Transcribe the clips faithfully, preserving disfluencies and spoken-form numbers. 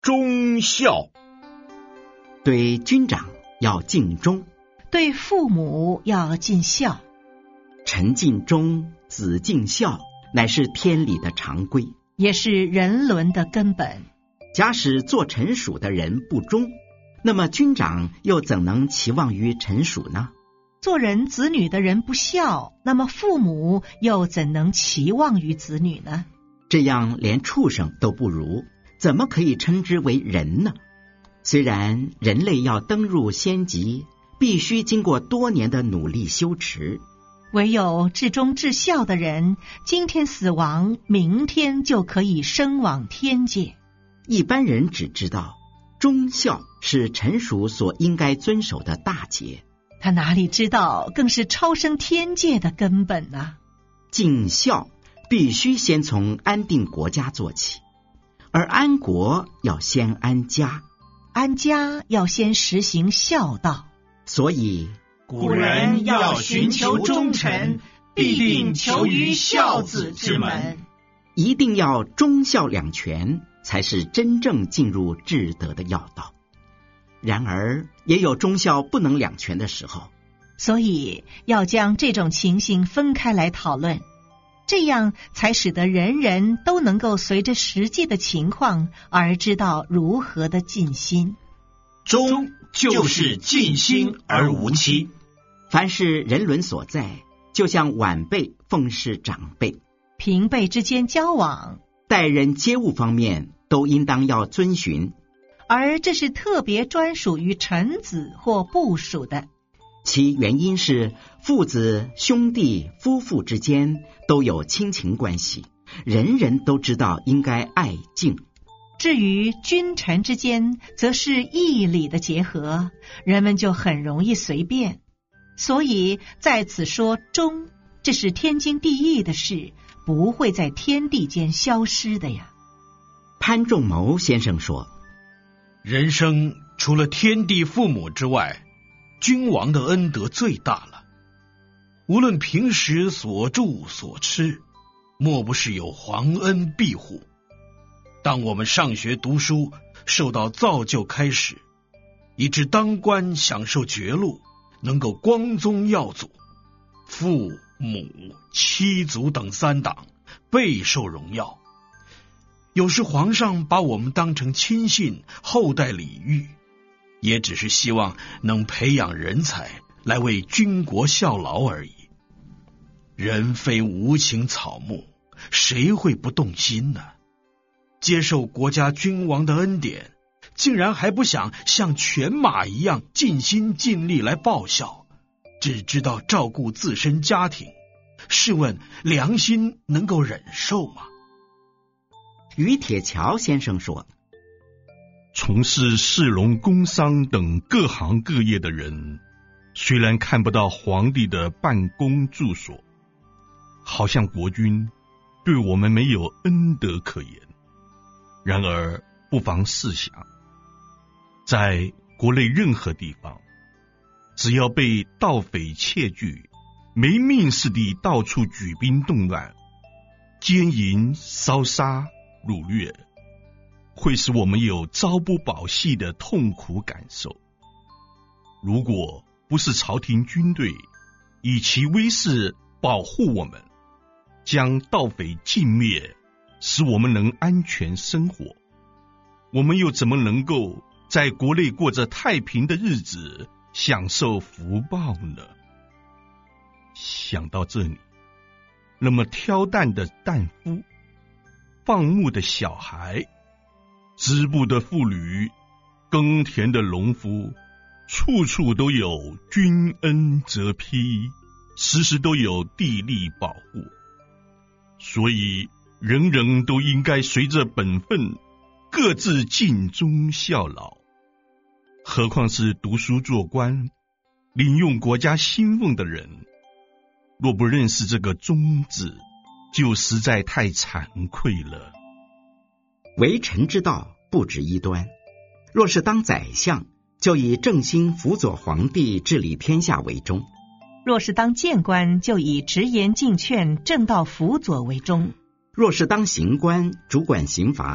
忠孝。 对军长要尽忠， 对父母要尽孝。 臣尽忠，子尽孝，乃是天理的常规， 也是人伦的根本。 假使做臣属的人不忠，那么军长又怎能期望于臣属呢？ 做人子女的人不孝，那么父母又怎能期望于子女呢？ 这样连畜生都不如，怎么可以称之为人呢？虽然人类要登入仙极，必须经过多年的努力修持， 唯有至忠至孝的人，今天死亡，明天就可以升往天界。 一般人只知道忠孝是臣属所应该遵守的大节， 他哪里知道更是超升天界的根本呢？ 尽孝必须先从安定国家做起，而安国要先安家， 安家要先实行孝道。 所以古人要寻求忠臣，必定求于孝子之门。 一定要忠孝两全，才是真正进入至德的要道。然而也有忠孝不能两全的时候， 所以要将这种情形分开来讨论，这样才使得人人都能够随着实际的情况而知道如何的尽心。 忠就是尽心而无欺， 凡是人伦所在，就像晚辈奉事长辈， 平辈之间交往， 待人接物方面都应当要遵循， 而这是特别专属于臣子或部属的。 其原因是父子、兄弟、夫妇之间都有亲情关系，人人都知道应该爱敬。 至于君臣之间，则是义理的结合，人们就很容易随便。所以在此说忠，这是天经地义的事，不会在天地间消失的呀。 潘仲谋先生说， 人生除了天地父母之外，君王的恩德最大了。无论平时所住所吃，莫不是有皇恩庇护。当我们上学读书，受到造就开始，以致当官享受爵禄，能够光宗耀祖，父母妻族等三党备受荣耀。有时皇上把我们当成亲信，厚待礼遇，也只是希望能培养人才来为军国效劳而已。人非无情草木，谁会不动心呢？接受国家君王的恩典，竟然还不想像犬马一样尽心尽力来报效，只知道照顾自身家庭，试问良心能够忍受吗？ 于铁桥先生说， 从事市农工商等各行各业的人，虽然看不到皇帝的办公住所，好像国君对我们没有恩德可言，然而不妨试想，在国内任何地方，只要被盗匪窃据，没命似地到处举兵动乱，奸淫烧杀掳掠，会使我们有朝不保夕的痛苦感受。如果不是朝廷军队以其威势保护我们，将盗匪尽灭，使我们能安全生活，我们又怎么能够在国内过着太平的日子，享受福报呢？想到这里，那么挑担的担夫，放牧的小孩，织布的妇女，耕田的农夫，处处都有君恩泽披，时时都有地利保护。所以人人都应该随着本分，各自尽忠孝劳。何况是读书做官，领用国家薪俸的人，若不认识这个忠字，就实在太惭愧了。 为臣之道不止一端，若是当宰相，就以正心辅佐皇帝治理天下为忠； 若是当谏官，就以直言进劝、正道辅佐为忠； 若是当刑官，主管刑罚，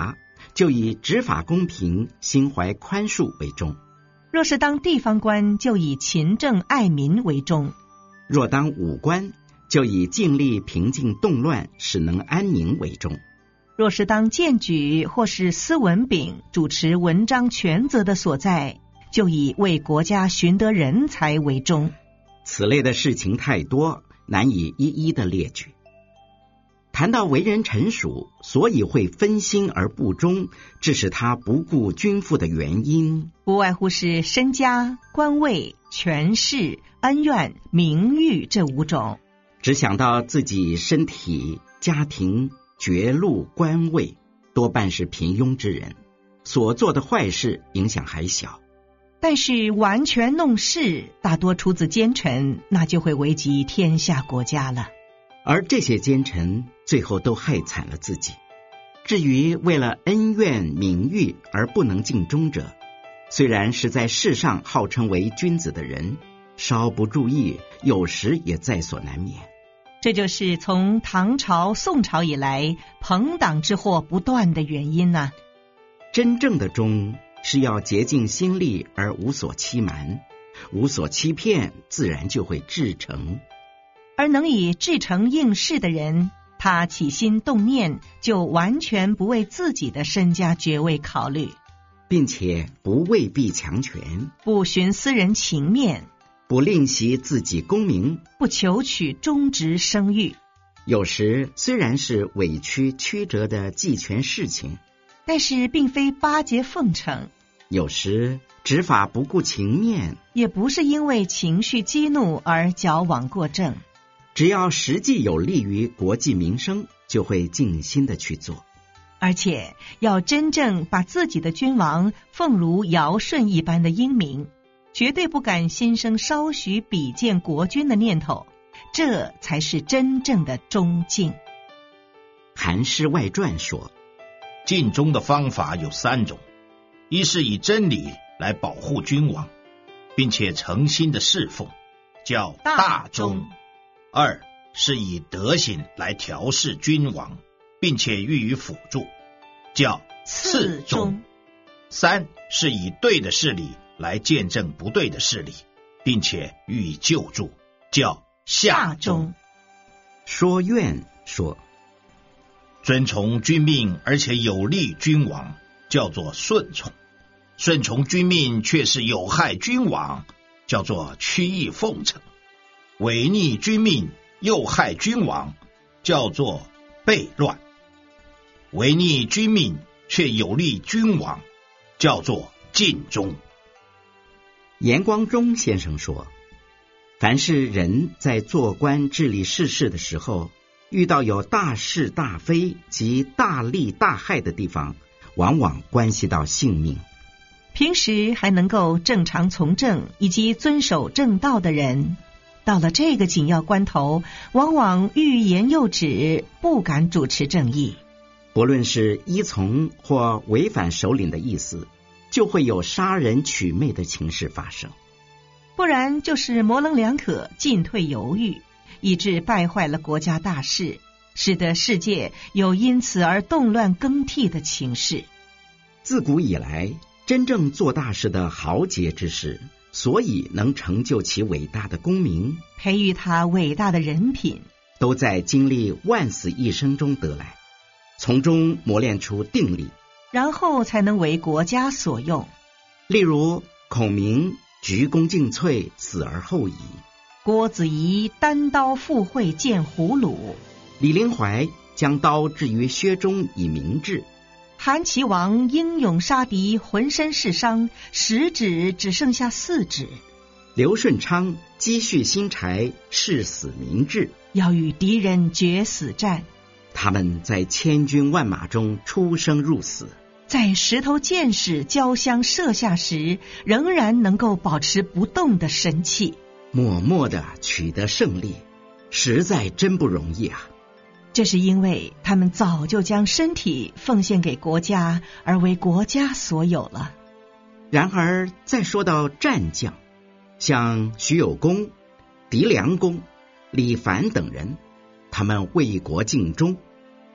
就以执法公平、心怀宽恕为重； 若是当地方官，就以勤政爱民为重； 若当武官，就以尽力平静动乱、使能安宁为重； 若是当荐举或是司文炳，主持文章权责的所在，就以为国家寻得人才为重。 此类的事情太多，难以一一的列举。谈到为人臣属，所以会分心而不忠，致使他不顾君父的原因， 不外乎是身家、官位、权势、恩怨、名誉这五种。 只想到自己身体、家庭、爵禄、官位，多半是平庸之人，所做的坏事影响还小。 但是完全弄事，大多出自奸臣，那就会危及天下国家了。 而这些奸臣最后都害惨了自己。至于为了恩怨名誉而不能尽忠者，虽然是在世上号称为君子的人，稍不注意，有时也在所难免。 这就是从唐朝、宋朝以来朋党之祸不断的原因啊。 真正的忠是要竭尽心力而无所欺瞒，无所欺骗，自然就会至诚。 而能以至诚应试的人，他起心动念就完全不为自己的身家爵位考虑， 并且不为避强权， 不寻私人情面， 不吝惜自己功名， 不求取忠直声誉。 有时虽然是委曲曲折的继权事情， 但是并非巴结奉承； 有时执法不顾情面， 也不是因为情绪激怒而矫枉过正。 只要实际有利于国计民生，就会尽心的去做。 而且要真正把自己的君王奉如尧舜一般的英明，绝对不敢心生稍许比肩国君的念头，这才是真正的忠敬。 韩诗外传说， 尽忠的方法有三种：一是以真理来保护君王，并且诚心的侍奉，叫大忠；二是以德行来调试君王，并且予以辅助，叫次忠；三是以对的事理来见证不对的事理，并且予以救助，叫下忠。 说愿说， 遵从君命而且有利君王，叫做顺从；顺从君命却是有害君王，叫做曲意奉承；违逆君命又害君王，叫做悖乱；违逆君命却有利君王，叫做尽忠。 严光中先生说，凡是人在做官治理世事的时候，遇到有大是大非及大利大害的地方，往往关系到性命。 平时还能够正常从政以及遵守正道的人，到了这个紧要关头，往往欲言又止，不敢主持正义。 不论是依从或违反首领的意思，就会有杀人取妹的情事发生。 不然就是模棱两可，进退犹豫，以致败坏了国家大事，使得世界有因此而动乱更替的情势。 自古以来，真正做大事的豪杰之士，所以能成就其伟大的功名， 培育他伟大的人品， 都在经历万死一生中得来，从中磨练出定力， 然后才能为国家所用。 例如孔明鞠躬尽瘁，死而后已； 郭子仪单刀赴会见胡虏； 李林怀将刀置于靴中以明志； 韩琦王英勇杀敌，浑身是伤，十指只剩下四指； 刘顺昌积蓄新柴，誓死明志， 要与敌人决死战。 他们在千军万马中出生入死， 在石头箭矢交相射下时，仍然能够保持不动的神气， 默默地取得胜利，实在真不容易啊！ 这是因为他们早就将身体奉献给国家，而为国家所有了。 然而再说到战将，像徐有功、狄良公、李凡等人，他们为国尽忠，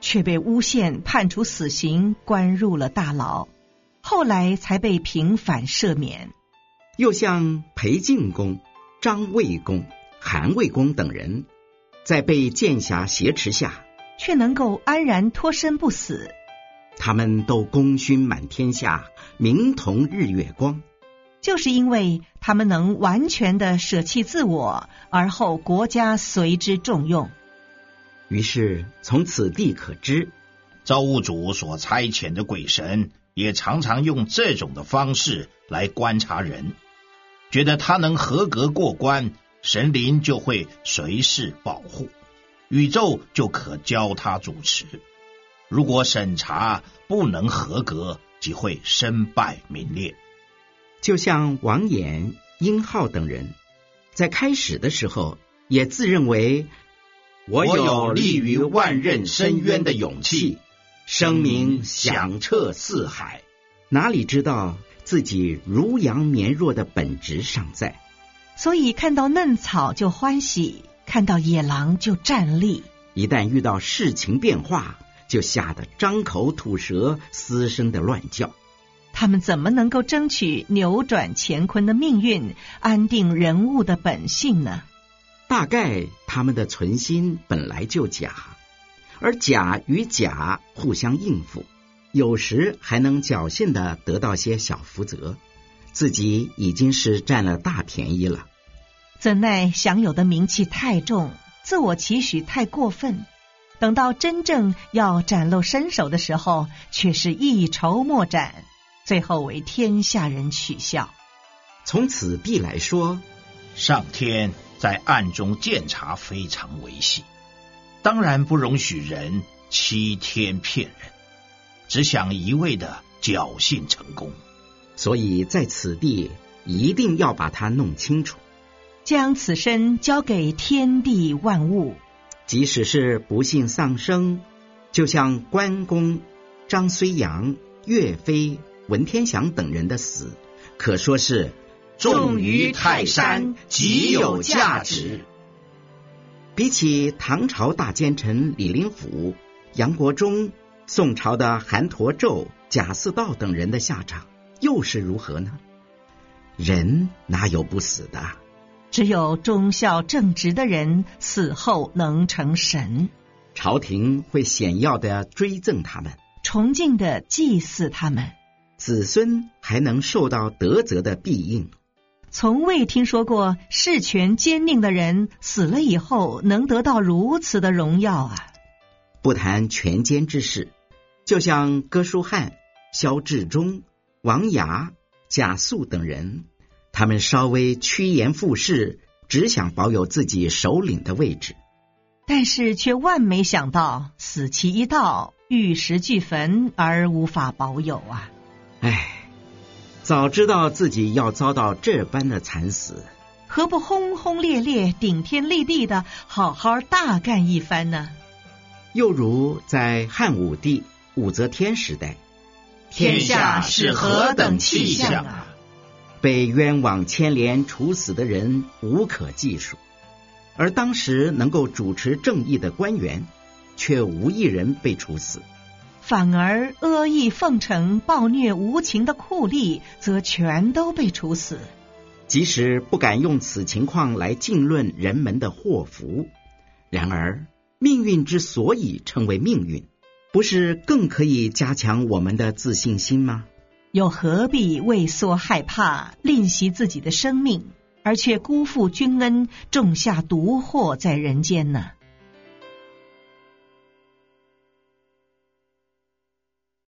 却被诬陷判处死刑，关入了大牢，后来才被平反赦免。 又像裴敬公、张卫公、韩魏公等人，在被剑侠挟持下， 却能够安然脱身不死。 他们都功勋满天下，名同日月光， 就是因为他们能完全的舍弃自我，而后国家随之重用。 于是从此地可知， 造物主所差遣的鬼神也常常用这种的方式来观察人，觉得他能合格过关，神灵就会随时保护，宇宙就可交他主持。如果审查不能合格，即会身败名裂。 就像王衍、殷浩等人，在开始的时候也自认为我有立于万仞深渊的勇气，声名响彻四海，哪里知道自己如羊绵弱的本质尚在。 所以看到嫩草就欢喜，看到野狼就战栗， 一旦遇到事情变化，就吓得张口吐舌，嘶声的乱叫。 他们怎么能够争取扭转乾坤的命运，安定人物的本性呢？ 大概他们的存心本来就假，而假与假互相应付，有时还能侥幸的得到些小福泽，自己已经是占了大便宜了。 怎奈享有的名气太重，自我期许太过分，等到真正要展露身手的时候，却是一筹莫展，最后为天下人取笑。 从此地来说， 上天在暗中监察非常维系，当然不容许人欺天骗人，只想一味的侥幸成功。 所以在此地一定要把它弄清楚， 将此身交给天地万物。 即使是不幸丧生，就像关公、张睢阳、岳飞、文天祥等人的死，可说是重于泰山，极有价值。 比起唐朝大奸臣李林甫、杨国忠，宋朝的韩侂胄、贾似道等人的下场又是如何呢？人哪有不死的？ 只有忠孝正直的人死后能成神， 朝廷会显要的追赠他们， 崇敬的祭祀他们， 子孙还能受到德泽的庇应。 从未听说过事权坚定的人死了以后能得到如此的荣耀啊！ 不谈权奸之事，就像哥舒翰、萧志忠、王牙、贾肃等人，他们稍微趋炎附势，只想保有自己首领的位置， 但是却万没想到死期一到，玉石俱焚而无法保有啊！ 唉，早知道自己要遭到这般的惨死， 何不轰轰烈烈、顶天立地的好好大干一番呢？ 又如在汉武帝、武则天时代， 天下是何等气象啊！ 被冤枉牵连处死的人无可计数，而当时能够主持正义的官员，却无一人被处死。 反而阿谀奉承、暴虐无情的酷吏，则全都被处死。 即使不敢用此情况来尽论人们的祸福，然而命运之所以称为命运，不是更可以加强我们的自信心吗？ 又何必畏缩害怕，吝惜自己的生命，而却辜负君恩，种下毒祸在人间呢？